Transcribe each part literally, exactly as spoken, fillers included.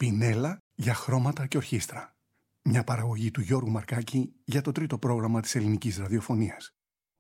Πινέλα για χρώματα και ορχήστρα. Μια παραγωγή του Γιώργου Μαρκάκη για το τρίτο πρόγραμμα της ελληνικής ραδιοφωνίας.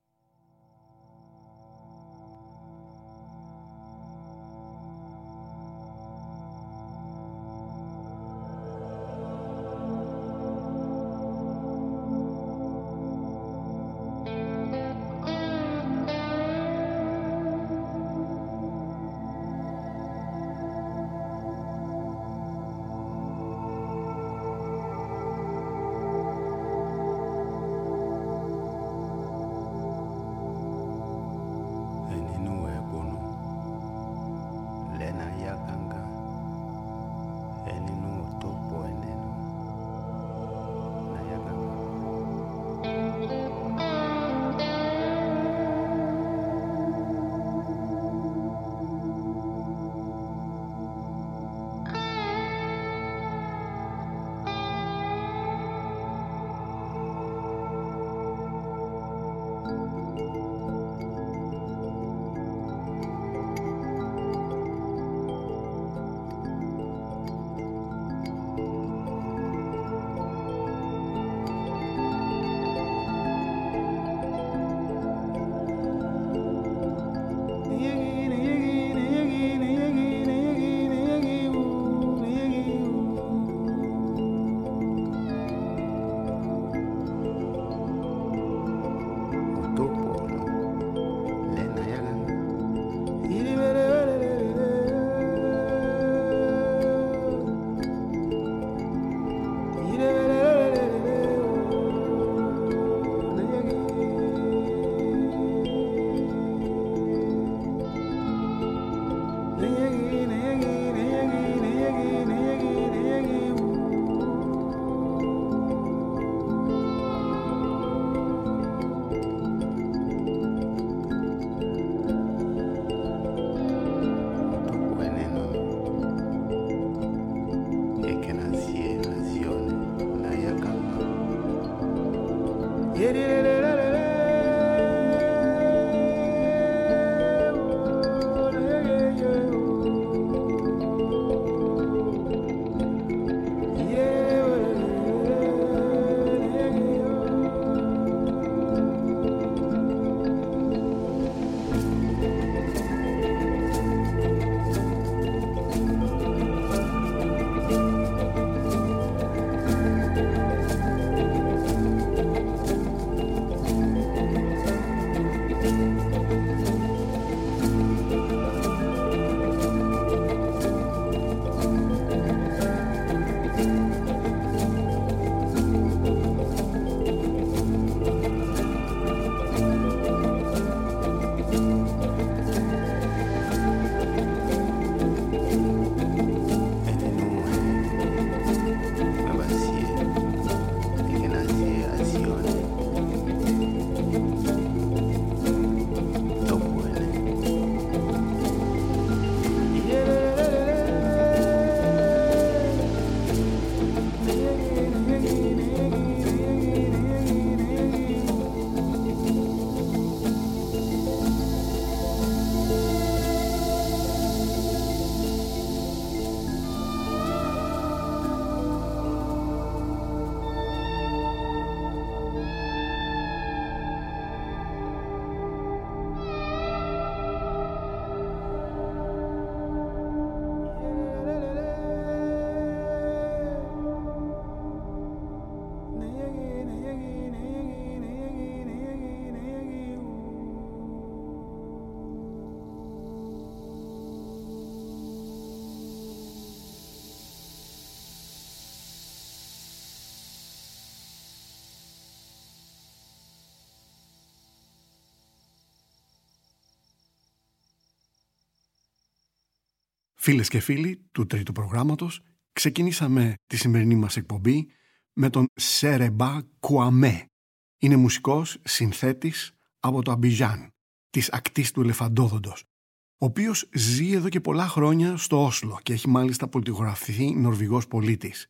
Φίλες και φίλοι του τρίτου προγράμματος, ξεκινήσαμε τη σημερινή μας εκπομπή με τον Σέρεμπα Κουαμέ. Είναι μουσικός συνθέτης από το Αμπιτζάν, της ακτής του Ελεφαντόδοντος, ο οποίος ζει εδώ και πολλά χρόνια στο Όσλο και έχει μάλιστα πολιτογραφηθεί Νορβηγός πολίτης.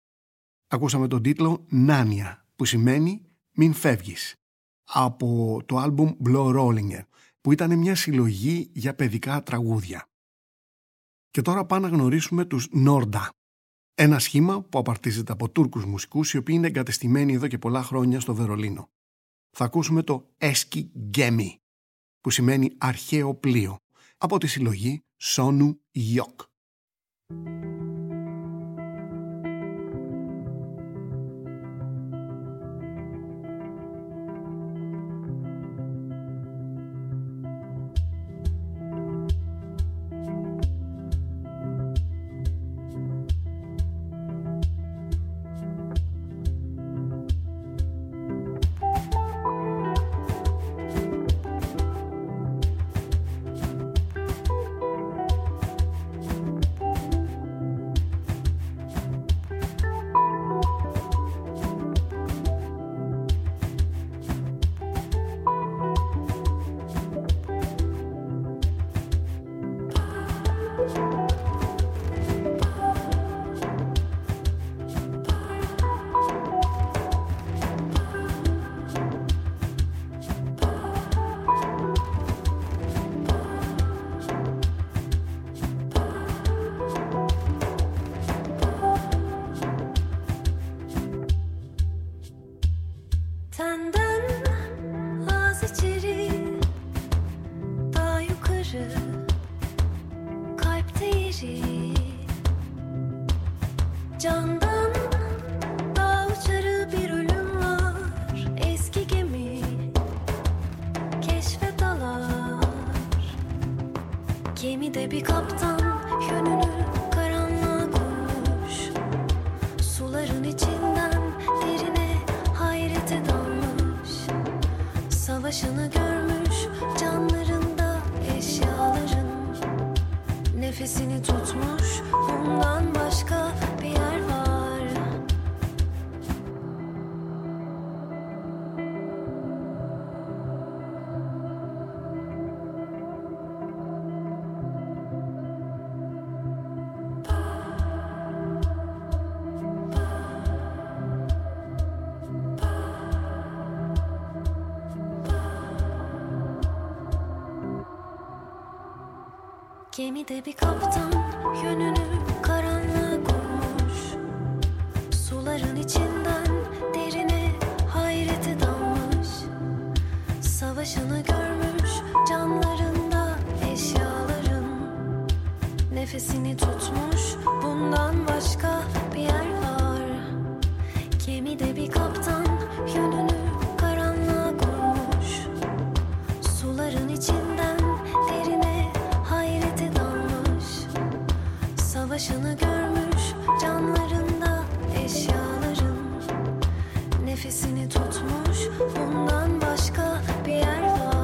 Ακούσαμε τον τίτλο «Νάνια», που σημαίνει «Μην φεύγεις», από το άλμπουμ Blå Rollinger, που ήταν μια συλλογή για παιδικά τραγούδια. Και τώρα πάμε να γνωρίσουμε τους Νόρντα. Ένα σχήμα που απαρτίζεται από Τούρκους μουσικούς οι οποίοι είναι εγκατεστημένοι εδώ και πολλά χρόνια στο Βερολίνο. Θα ακούσουμε το Eski Gemi, που σημαίνει αρχαίο πλοίο, από τη συλλογή Sonu Yok. Gemide bir kaptan yönünü karanlığa koymuş. Suların içinden derine hayrete dalmış. Savaşını görmüş canlarında eşyaların. Nefesini tutmuş, bundan başka bir yer var. Gemide bir kaptan yönünü karanlığa koymuş. Suların içinden derine hayrete dalmış. Savaşını görmüş canlarında eşyaların. Nefesini tutmuş, bundan başka bir yer var. Gemide bir kaptan yönünü karanlığa koymuş. Suların içinden derine hayrete dalmış. Savaşını görmüş canlarında eşyaların. Nefesini tutmuş, bundan başka bir yer var.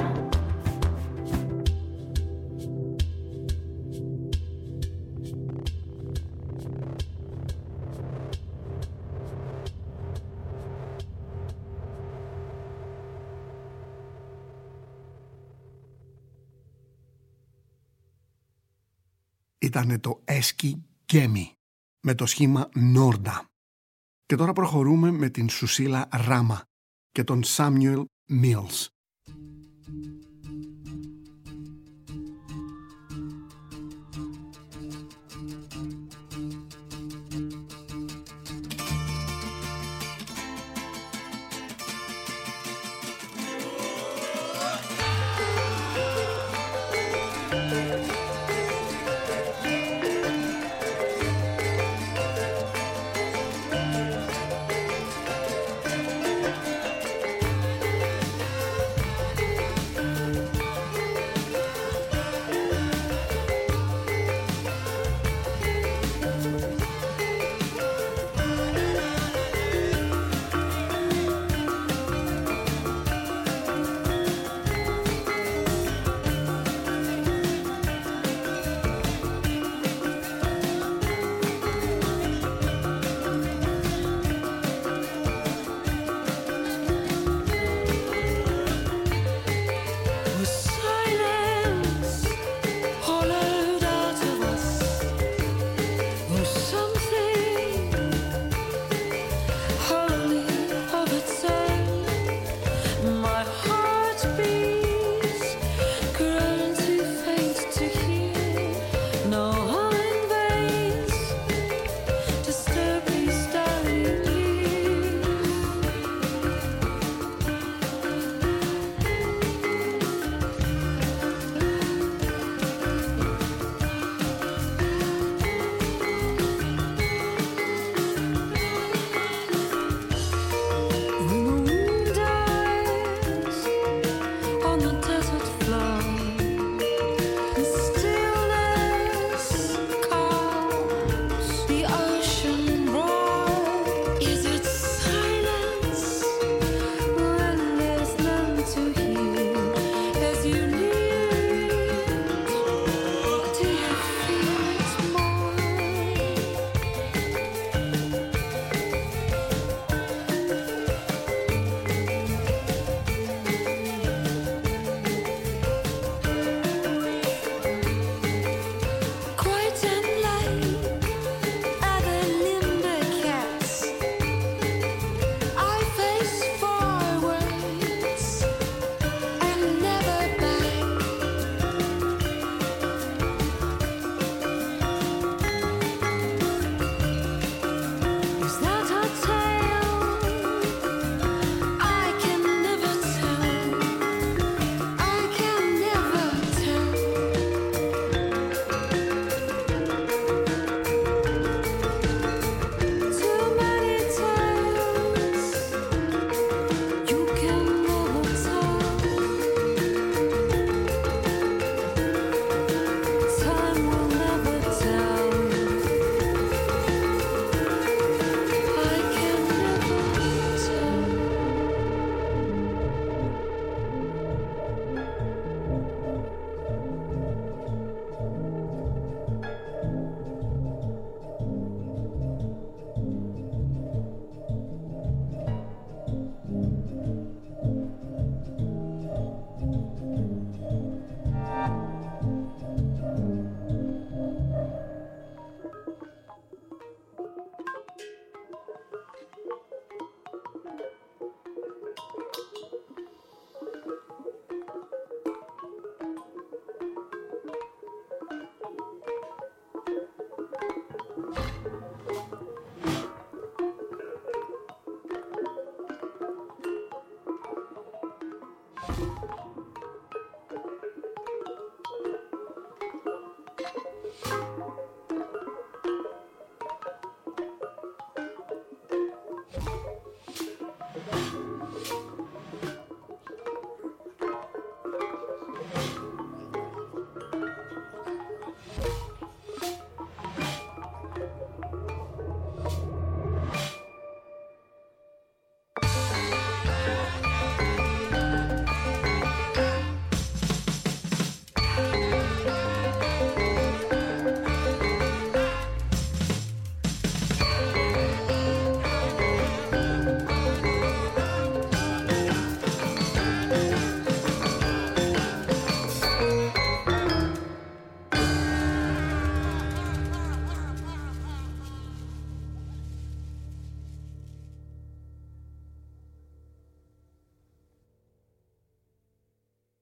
Ήτανε το Eski Gemi με το σχήμα Norda. Και τώρα προχωρούμε με την Σουσίλα Ράμα και τον Samuel Mills.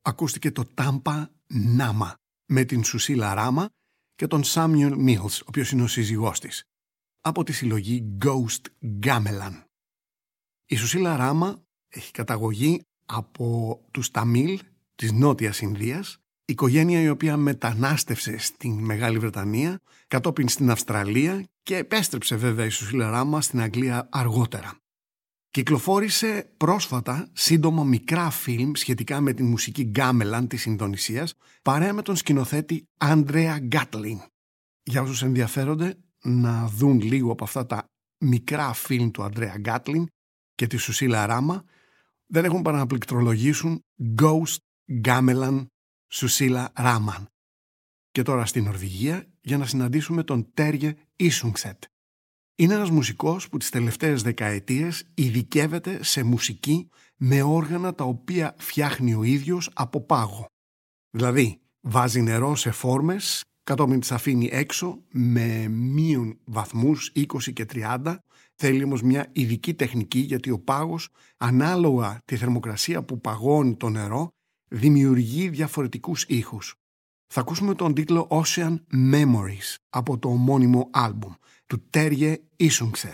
ακούστηκε το Tampa Nama με την Susila Rama και τον Samuel Mills, ο οποίος είναι ο σύζυγός της, από τη συλλογή Ghost Gamelan. Η Susila Rama έχει καταγωγή από τους Ταμίλ της Νότιας Ινδίας, οικογένεια η οποία μετανάστευσε στην Μεγάλη Βρετανία, κατόπιν στην Αυστραλία και επέστρεψε βέβαια η Susila Rama στην Αγγλία αργότερα. Κυκλοφόρησε πρόσφατα σύντομα μικρά φιλμ σχετικά με την μουσική γκάμελαν της Ινδονησίας, παρέα με τον σκηνοθέτη Άντρεα Γκάτλιν. Για όσους ενδιαφέρονται να δουν λίγο από αυτά τα μικρά φιλμ του Άντρεα Γκάτλιν και τη Susila Rama, δεν έχουν παρά να πληκτρολογήσουν Ghost Gamelan Susila Rama. Και τώρα στην Νορβηγία για να συναντήσουμε τον Terje Isungset. Είναι ένας μουσικός που τις τελευταίες δεκαετίες ειδικεύεται σε μουσική με όργανα τα οποία φτιάχνει ο ίδιος από πάγο. Δηλαδή βάζει νερό σε φόρμες, κατόπιν τις αφήνει έξω με μείον βαθμούς είκοσι και τριάντα. Θέλει όμως μια ειδική τεχνική, γιατί ο πάγος, ανάλογα τη θερμοκρασία που παγώνει το νερό, δημιουργεί διαφορετικούς ήχους. Θα ακούσουμε τον τίτλο Ocean Memories από το ομώνυμο άλμπουμ του Terje Isungset.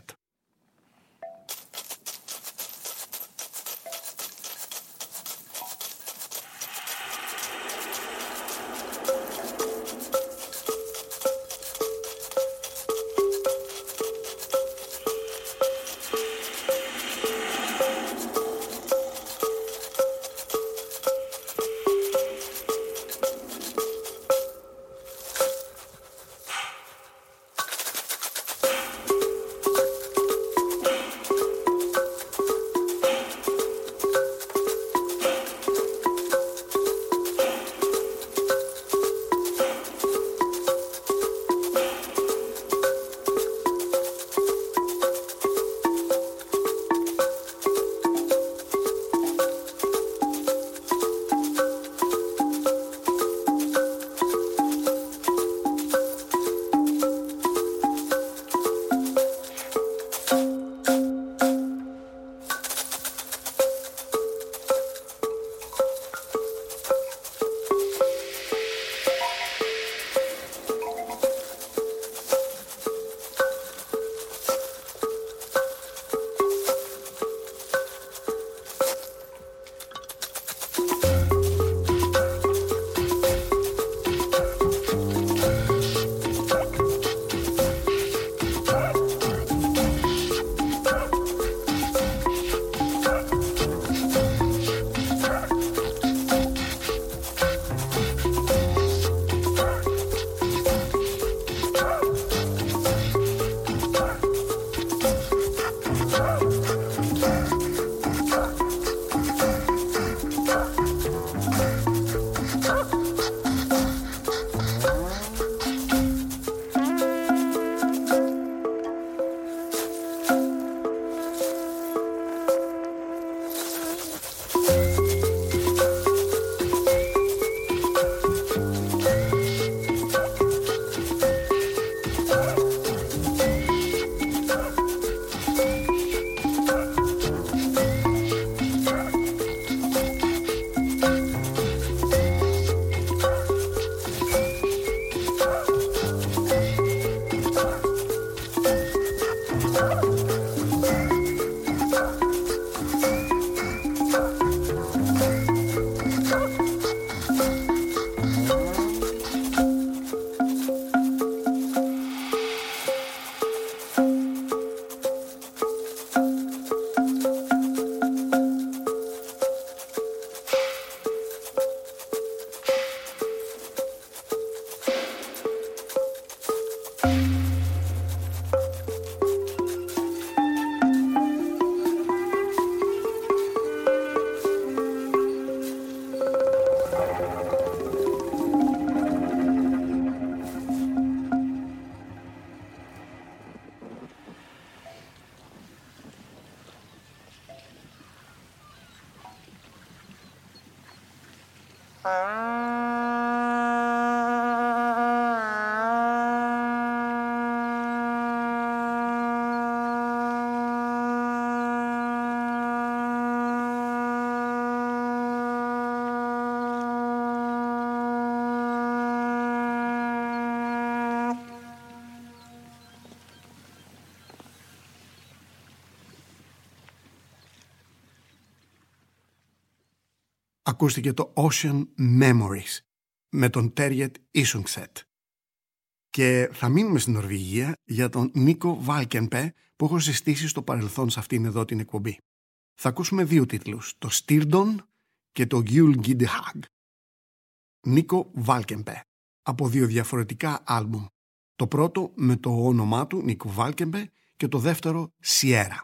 ακούστηκε το Ocean Memories με τον Terjet Isungset. Και θα μείνουμε στην Νορβηγία για τον Νίκο Βάλκενπε που έχω συστήσει στο παρελθόν σε αυτήν εδώ την εκπομπή. Θα ακούσουμε δύο τίτλους, το Stirdon και το Gjulgidehag. Νίκο Βάλκενπε, από δύο διαφορετικά άλμπουμ. Το πρώτο με το όνομά του, Νίκο Βάλκενπε, και το δεύτερο, Sierra.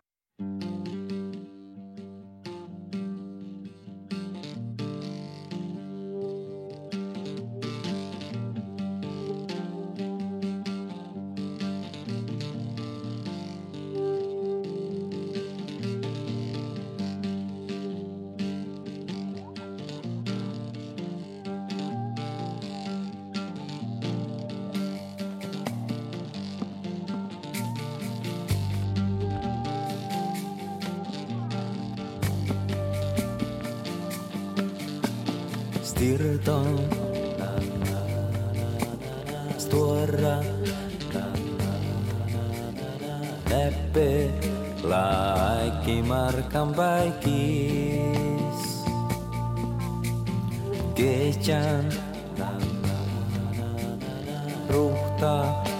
Stirdon, stora läppe laikki markan paikis kesän ruhta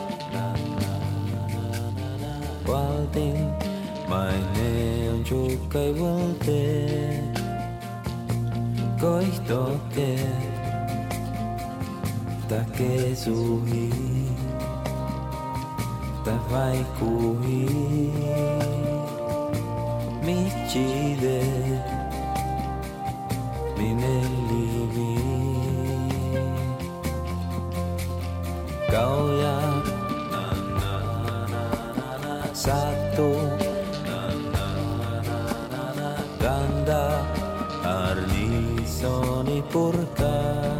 valtin maine on tjukkai valteen koihtoke ta kesuhi ta vaikuhi michide minellivi kauja satu ganda arnisoni purka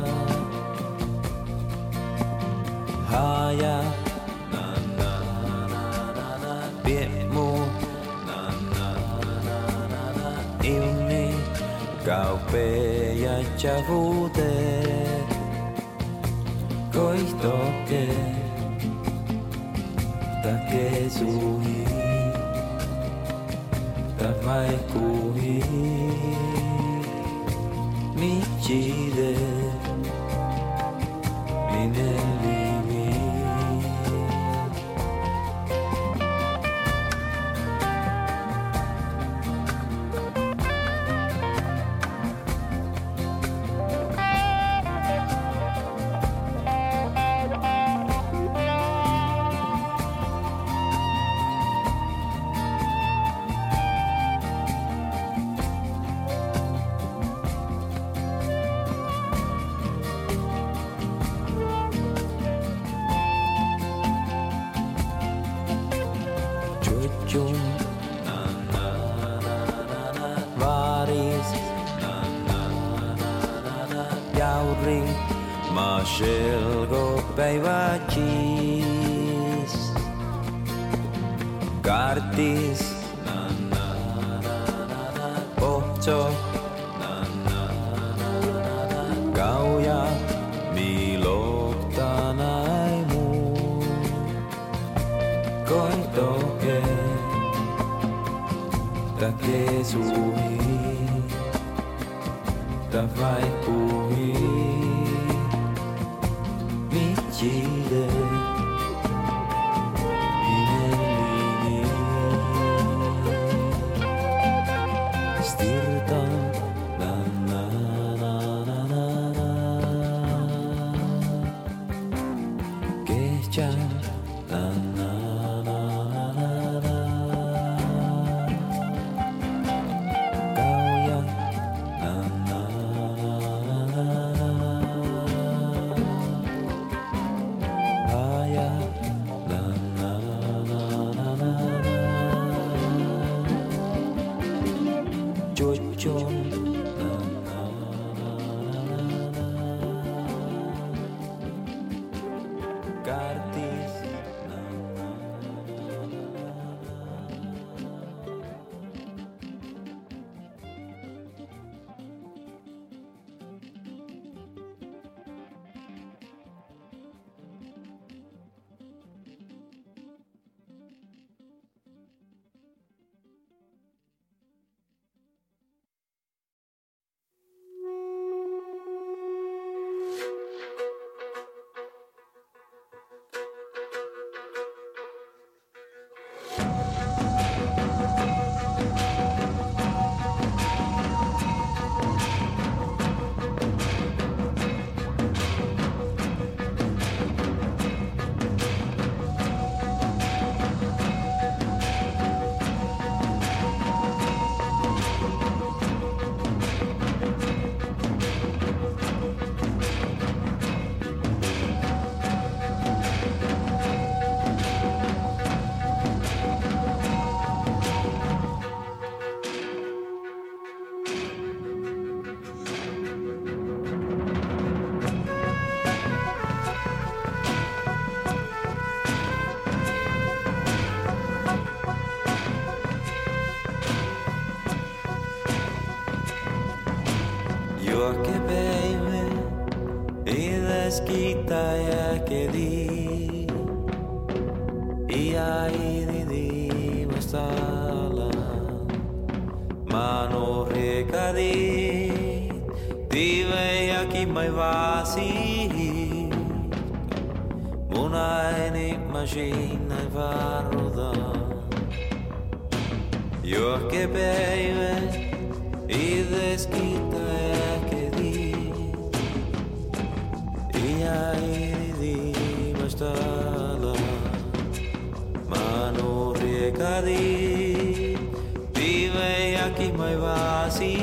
haja piemu ilmi kaupeja chavute koihtoke ta kesuhi ta vaikuhi michide minellivi päiväkis kartis pohto kauja miloktanaimu koitoke ta kesuhi ta vaikuhi michide minellivi Stirdon na na na na na kesän na na na na na kauja na na na haja na na na na na cucun na na na kartis na na Juoke päivä, ides kiittäjä kedi. Ia ididi masala, mano rekadi, dive yaki mai vasi. Munaini machine varuda. Juoke päivä, ides kiittäjä kedi. Ia ididi masala, mano rekadi, dive yaki mai vasi.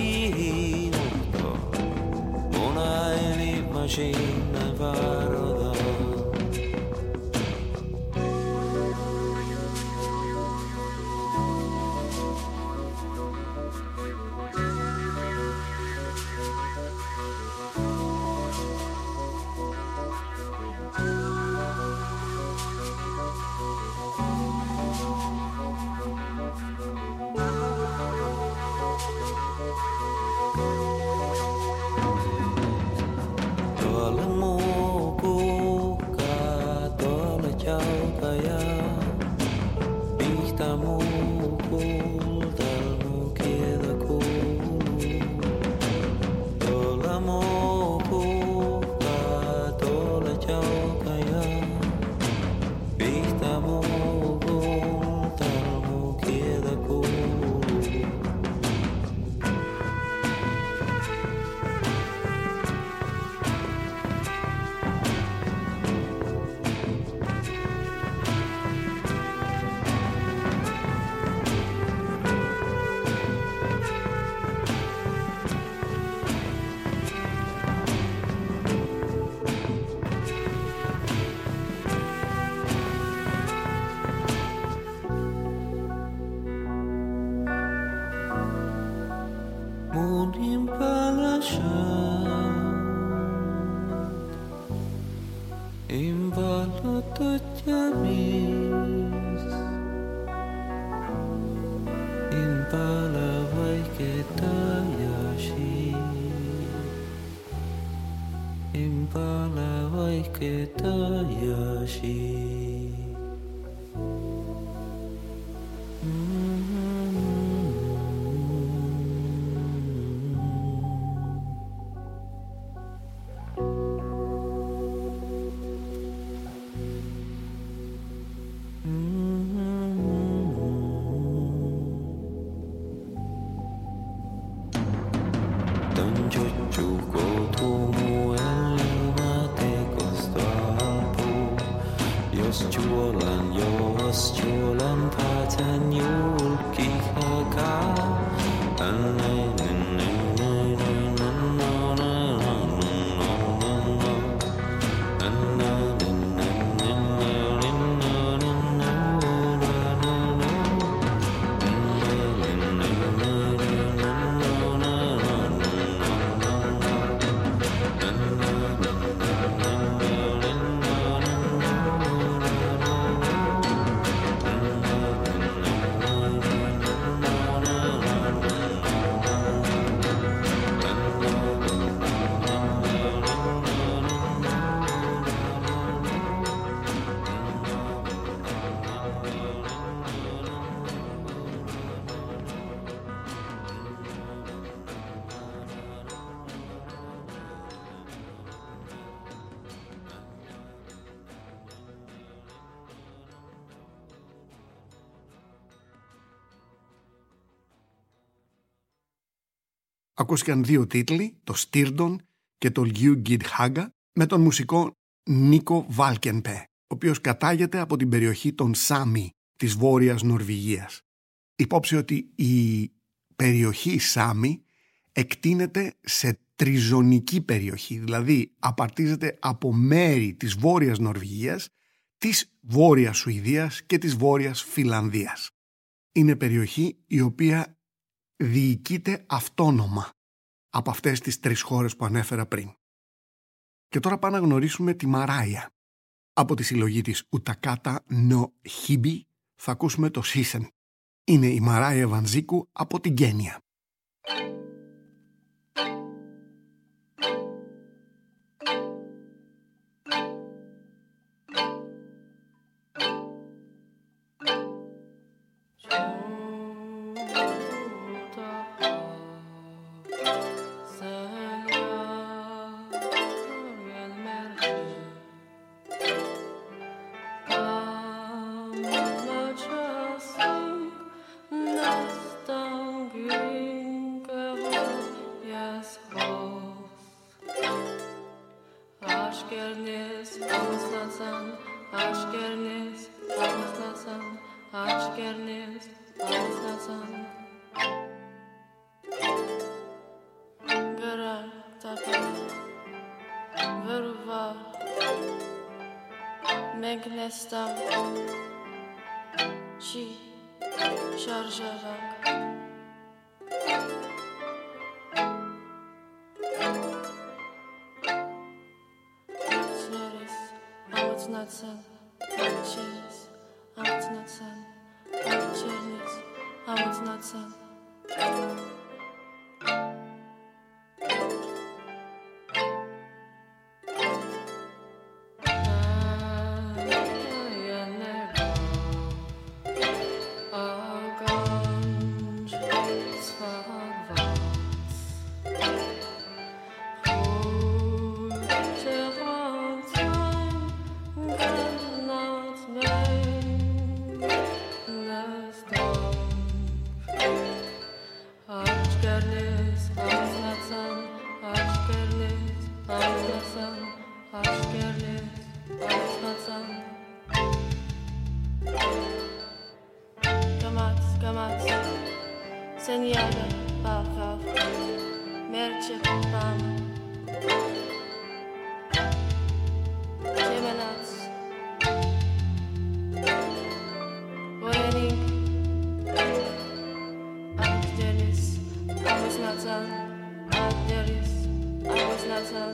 Munaini machine varuda. Ακούστηκαν δύο τίτλοι, το Stirton και το Ljugid Haga, με τον μουσικό Νίκο Βάλκενπε, ο οποίος κατάγεται από την περιοχή των Σάμι της Βόρειας Νορβηγίας. Υπόψη ότι η περιοχή Σάμι εκτείνεται σε τριζωνική περιοχή, δηλαδή απαρτίζεται από μέρη της Βόρειας Νορβηγίας, της Βόρειας Σουηδίας και της Βόρειας Φινλανδίας. Είναι περιοχή η οποία διοικείται αυτόνομα από αυτές τις τρεις χώρες που ανέφερα πριν. Και τώρα πάμε να γνωρίσουμε τη Μαράια. Από τη συλλογή της Ουτακάτα Νο Χίμπι θα ακούσουμε το Season. Είναι η Μαράια Βανζίκου από την Κένια. Aşkerniz, ağızlasan Gara, tabi Veruva Megnestam Şi Şarjarak Sneris, ağızlasan Cheers, ağızlasan Черниц, а вот знаться. Senjada, Bavav, Merče, Pam, Jemenac, Vorenik, Abdelis, Avuznatan, Abdelis, Avuznatan.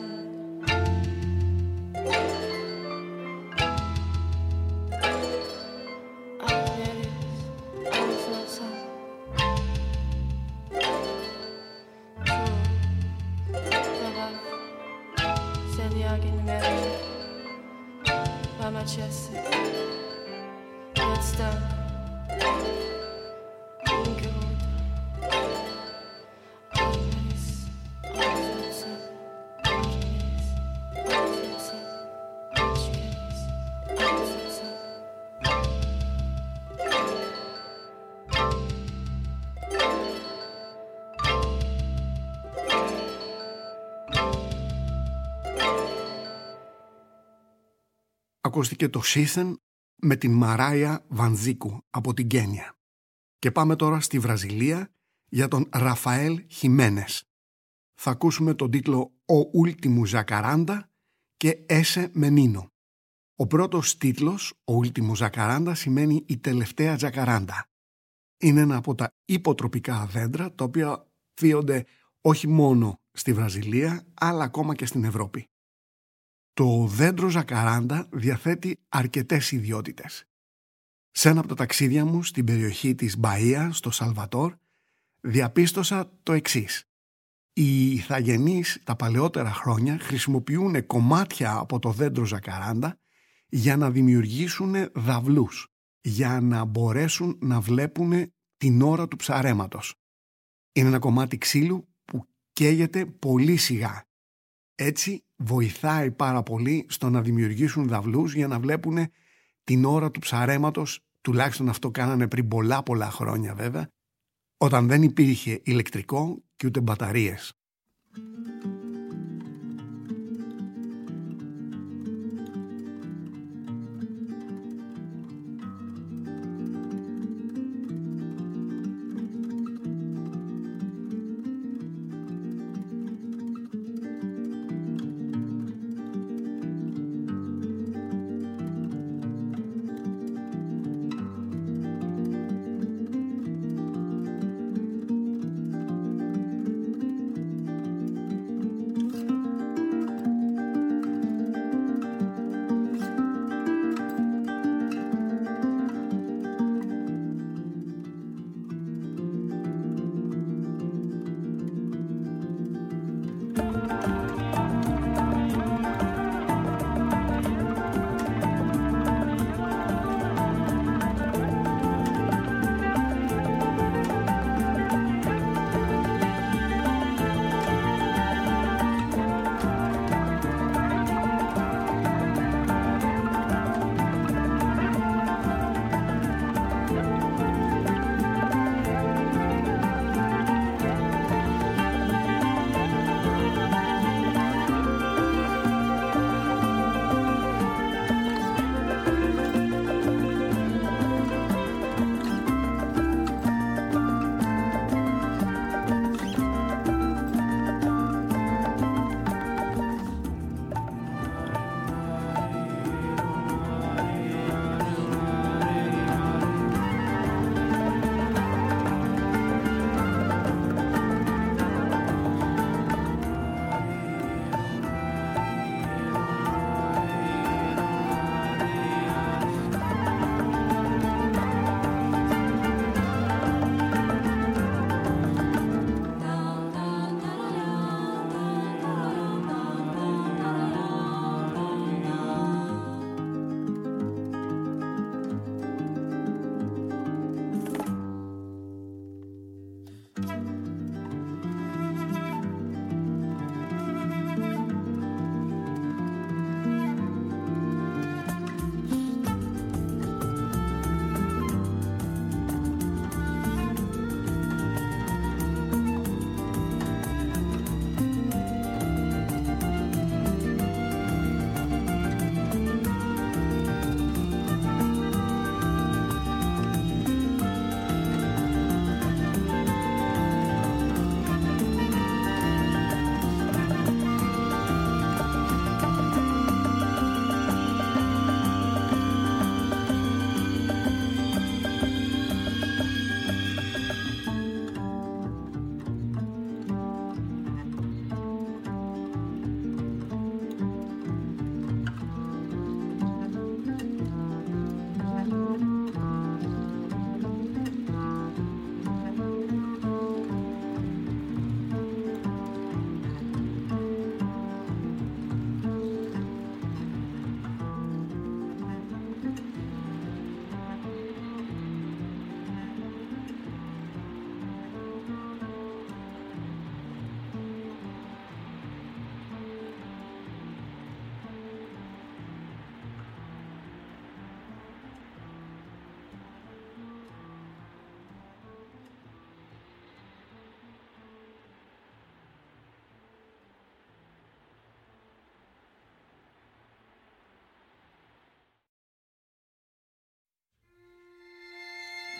Ακούστηκε το Season με την Μαράια Βανζίκου από την Κένια. Και πάμε τώρα στη Βραζιλία για τον Ραφαέλ Χιμένες. Θα ακούσουμε τον τίτλο «Ο Último Jacaranda» και «Ese Menino». Ο πρώτος τίτλος, «Ο Último Jacaranda», σημαίνει «Η τελευταία τζακαράντα». Είναι ένα από τα υποτροπικά δέντρα, τα οποία φύονται όχι μόνο στη Βραζιλία, αλλά ακόμα και στην Ευρώπη. Το δέντρο ζακαράντα διαθέτει αρκετές ιδιότητες. Σε ένα από τα ταξίδια μου στην περιοχή της Μπαΐα, στο Σαλβατόρ, διαπίστωσα το εξής. Οι ηθαγενείς τα παλαιότερα χρόνια χρησιμοποιούν κομμάτια από το δέντρο ζακαράντα για να δημιουργήσουν δαυλούς, για να μπορέσουν να βλέπουν την ώρα του ψαρέματος. Είναι ένα κομμάτι ξύλου που καίγεται πολύ σιγά. Έτσι βοηθάει πάρα πολύ στο να δημιουργήσουν δαυλούς για να βλέπουν την ώρα του ψαρέματος, τουλάχιστον αυτό κάνανε πριν πολλά πολλά χρόνια βέβαια, όταν δεν υπήρχε ηλεκτρικό και ούτε μπαταρίες.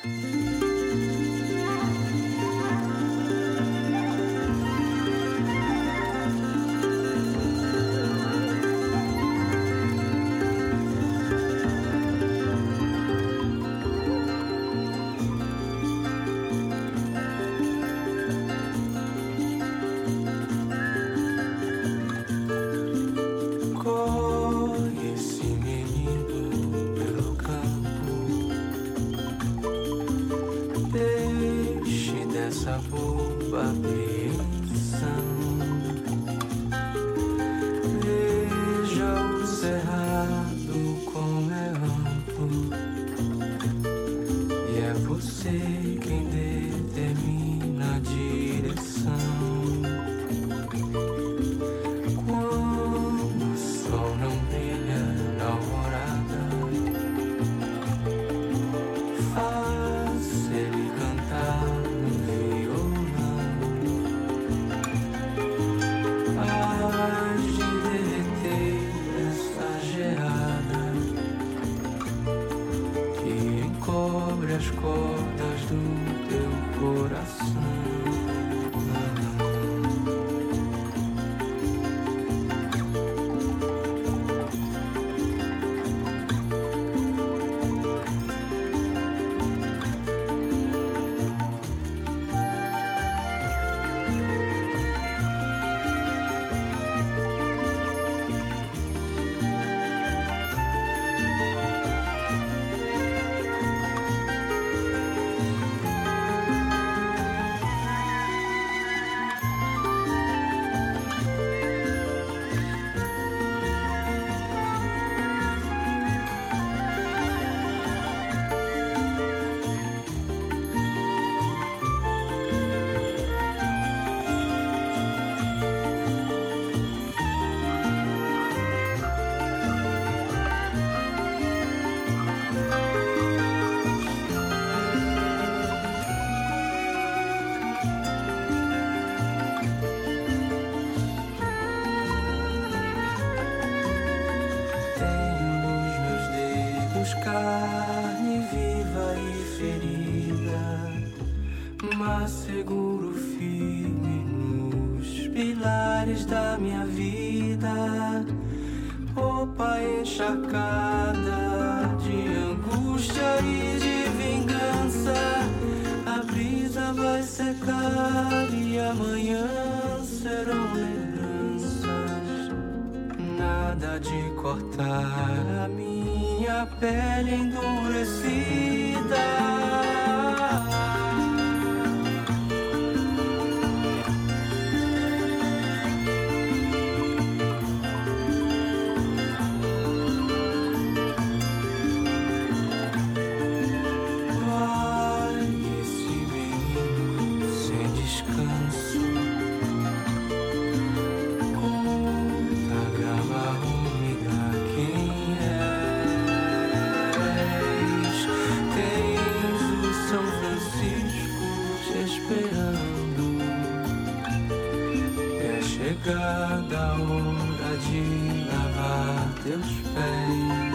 Seguro firme nos pilares da minha vida, roupa encharcada de angústia e de vingança. A brisa vai secar e amanhã serão lembranças. Nada de cortar a minha pele endurecida. Chegada a hora de lavar teus pés.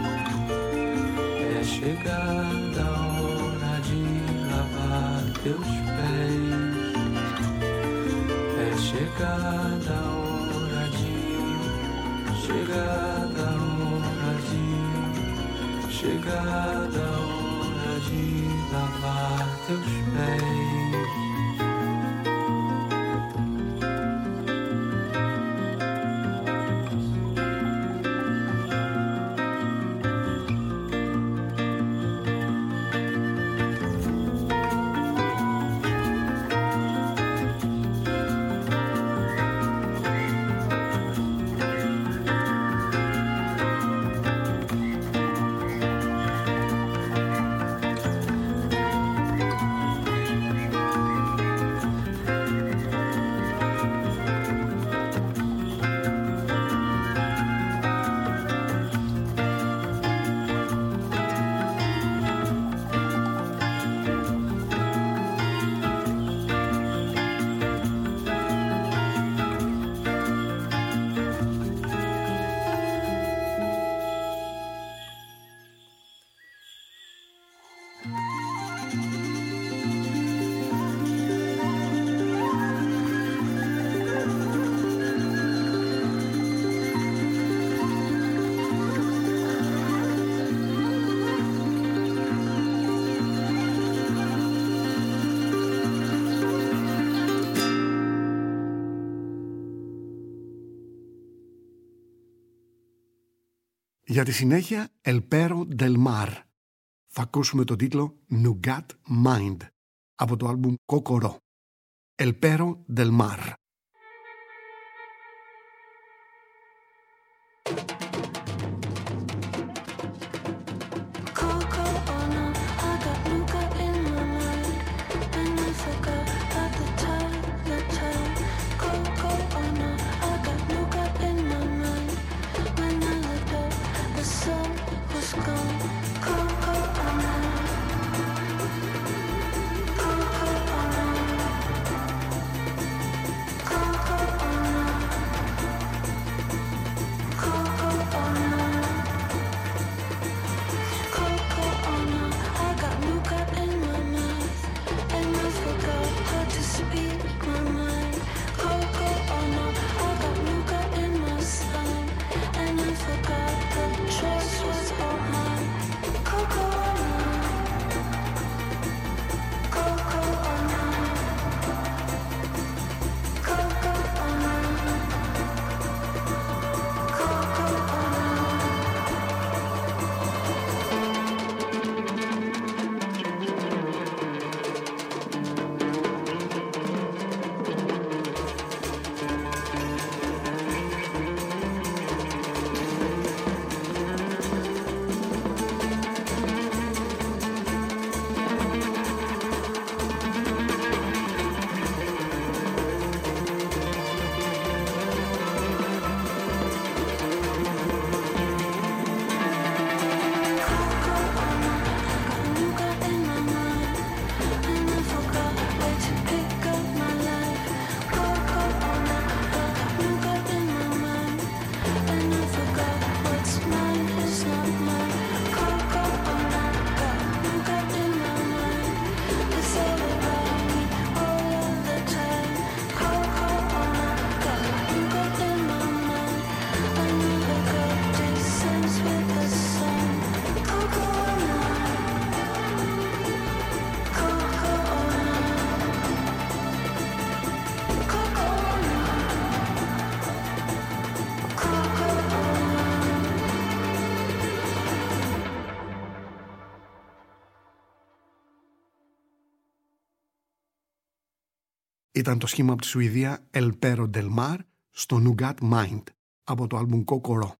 É chegada a hora de lavar teus pés. É chegada a hora de, chegada a hora de, chegada a hora de lavar teus pés. Για τη συνέχεια, El Perro del Mar. Θα ακούσουμε τον τίτλο Nougat Mind από το άλμπουμ Κοκορό. El Perro del Mar. Ήταν το σχήμα από τη Σουηδία El Perro del Mar στο Nougat Mind από το άλμπουμ Κοκορό.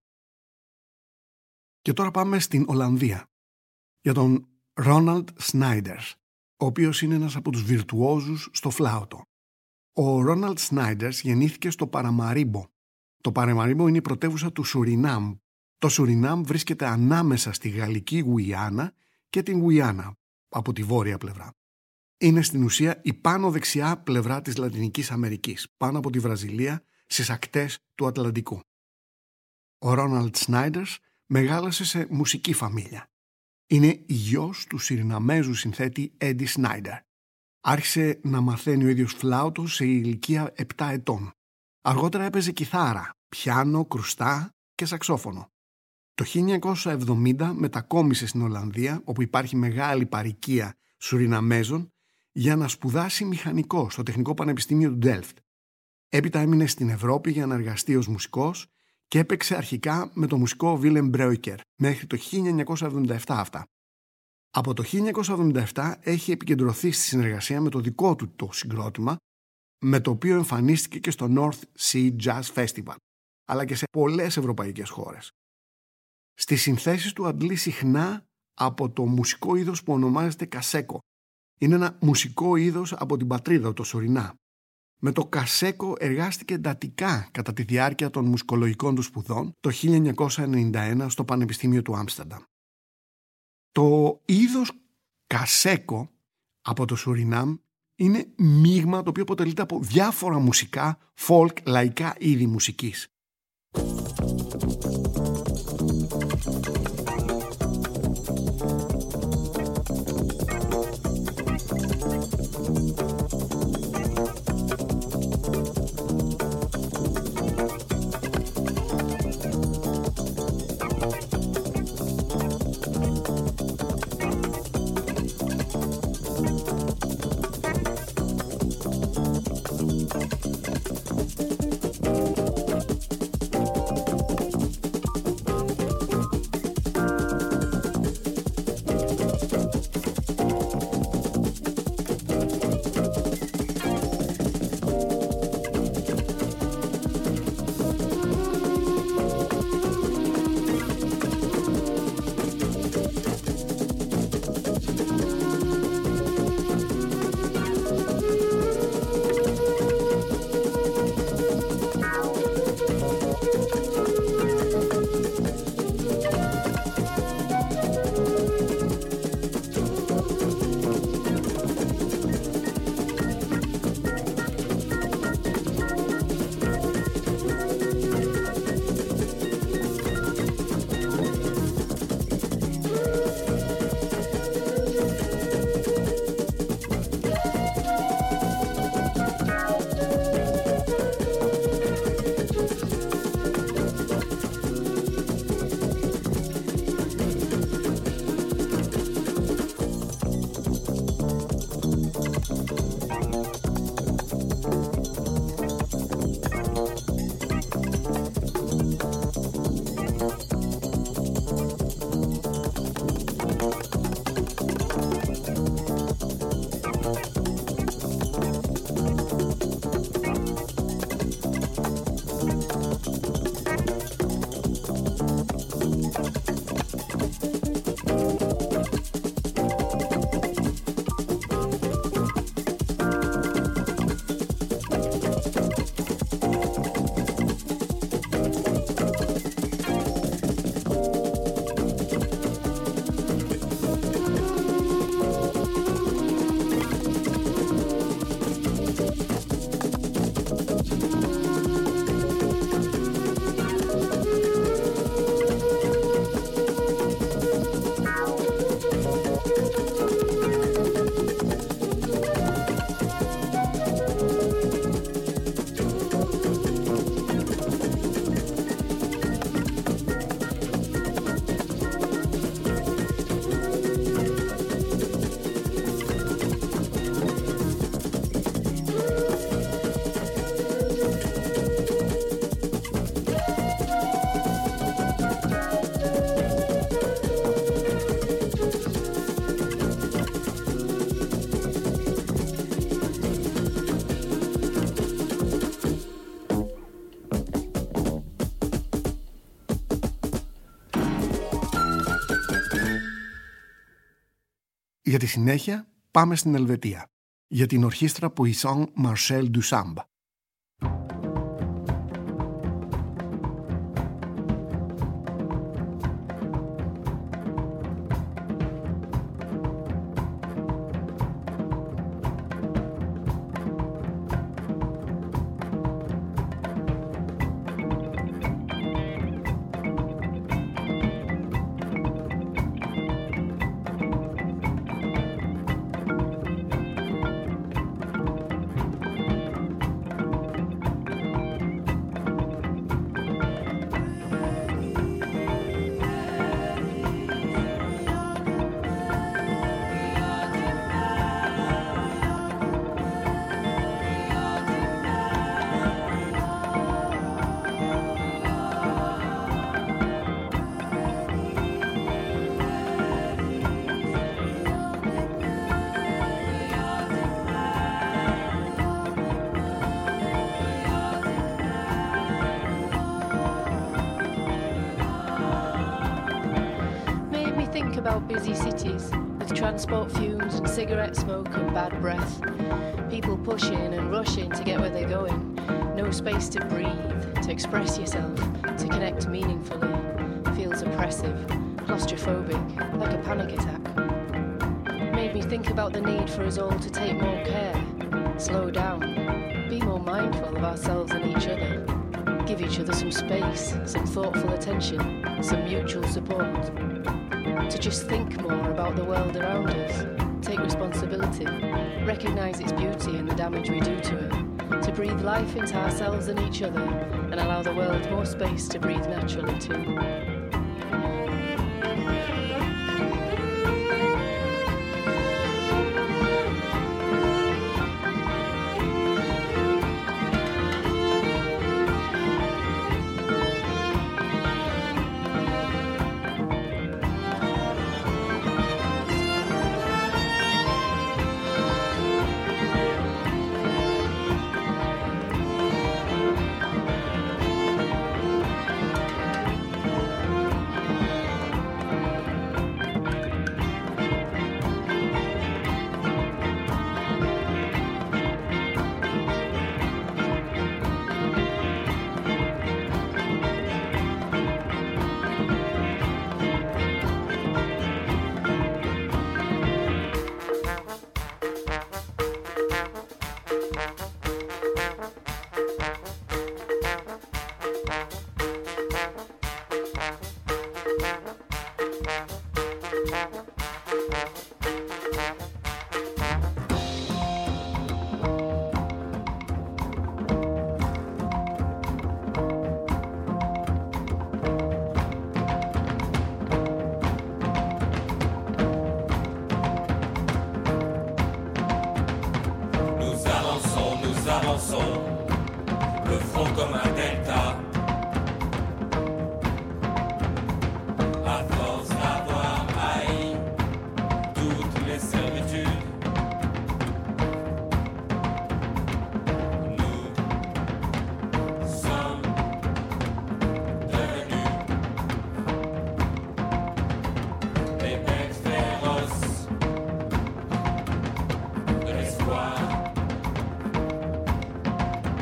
Και τώρα πάμε στην Ολλανδία για τον Ronald Snijders, ο οποίος είναι ένας από τους βιρτουόζους στο φλάουτο. Ο Ronald Snijders γεννήθηκε στο Παραμαρίμπο. Το Παραμαρίμπο είναι η πρωτεύουσα του Σουρινάμ. Το Σουρινάμ βρίσκεται ανάμεσα στη Γαλλική Γουιάννα και την Γουιάννα από τη βόρεια πλευρά. Είναι στην ουσία η πάνω δεξιά πλευρά της Λατινικής Αμερικής, πάνω από τη Βραζιλία, στις ακτές του Ατλαντικού. Ο Ronald Snijders μεγάλωσε σε μουσική φαμίλια. Είναι γιος του Σουριναμέζου συνθέτη Eddie Snider. Άρχισε να μαθαίνει ο ίδιος φλάουτο σε ηλικία επτά ετών. Αργότερα έπαιζε κιθάρα, πιάνο, κρουστά και σαξόφωνο. Το χίλια εννιακόσια εβδομήντα μετακόμισε στην Ολλανδία, όπου υπάρχει μεγάλη παροικία Σουριναμέζων, για να σπουδάσει μηχανικό στο Τεχνικό Πανεπιστήμιο του Ντέλφτ. Έπειτα έμεινε στην Ευρώπη για να εργαστεί ως μουσικός και έπαιξε αρχικά με το μουσικό Willem Breuker μέχρι το χίλια εννιακόσια εβδομήντα επτά αυτά. Από το χίλια εννιακόσια εβδομήντα επτά έχει επικεντρωθεί στη συνεργασία με το δικό του το συγκρότημα, με το οποίο εμφανίστηκε και στο North Sea Jazz Festival, αλλά και σε πολλές ευρωπαϊκές χώρες. Στις συνθέσεις του αντλεί συχνά από το μουσικό είδος που ονομάζεται κασέκο. Είναι ένα μουσικό είδος από την πατρίδα, το Σουρινά. Με το κασέκο εργάστηκε εντατικά κατά τη διάρκεια των μουσικολογικών του σπουδών το χίλια εννιακόσια ενενήντα ένα στο Πανεπιστήμιο του Άμστερνταμ. Το είδος κασέκο από το Σουρινάμ είναι μείγμα το οποίο αποτελείται από διάφορα μουσικά, folk, λαϊκά είδη μουσικής. Για τη συνέχεια πάμε στην Ελβετία, για την ορχήστρα Puissant Marcel Duchamp. About busy cities with transport fumes and cigarette smoke and bad breath. People pushing and rushing to get where they're going. No space to breathe, to express yourself, to connect meaningfully. Feels oppressive, claustrophobic, like a panic attack. Made me think about the need for us all to take more care, slow down, be more mindful of ourselves and each other. Give each other some space, some thoughtful attention, some mutual support. To just think more about the world around us, take responsibility, recognise its beauty and the damage we do to it, to breathe life into ourselves and each other, and allow the world more space to breathe naturally too. Le front comme un delta. À force d'avoir haï toutes les servitudes, nous sommes devenus des bêtes féroces de l'espoir.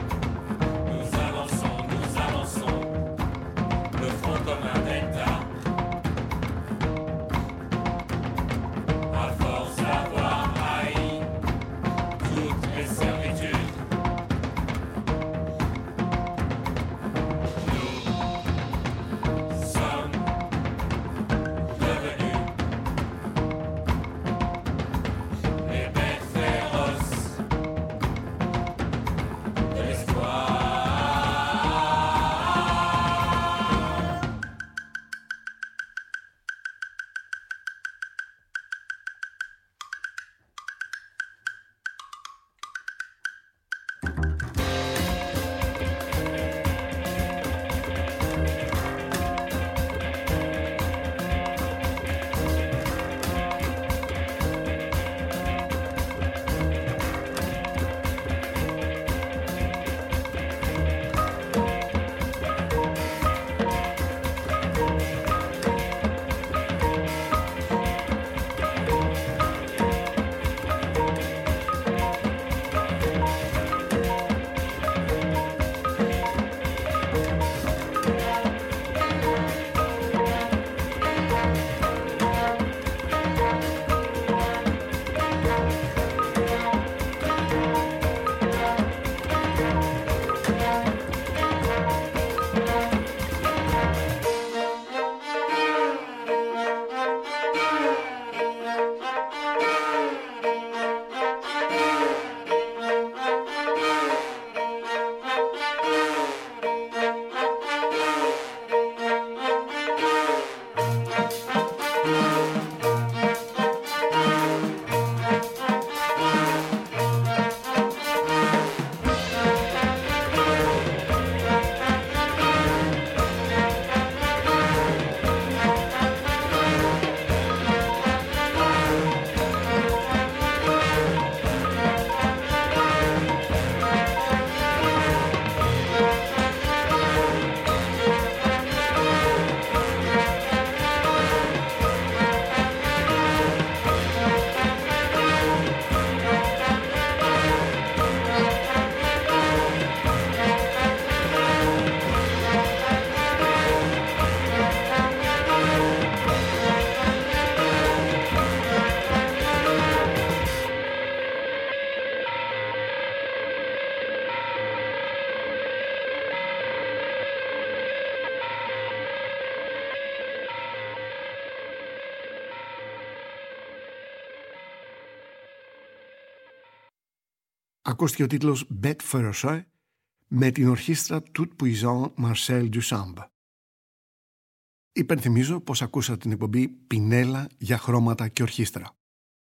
ακούστηκε ο τίτλος «Bête Féroce» με την ορχήστρα Toute Puissant Marcel Duchamp. Υπενθυμίζω πως ακούσατε την εκπομπή «Πινέλα για χρώματα και ορχήστρα».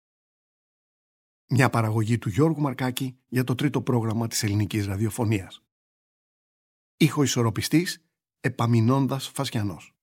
Μια παραγωγή του Γιώργου Μαρκάκη για το τρίτο πρόγραμμα της ελληνικής ραδιοφωνίας. Ήχο ισορροπιστής Επαμεινώντας Φασιανός.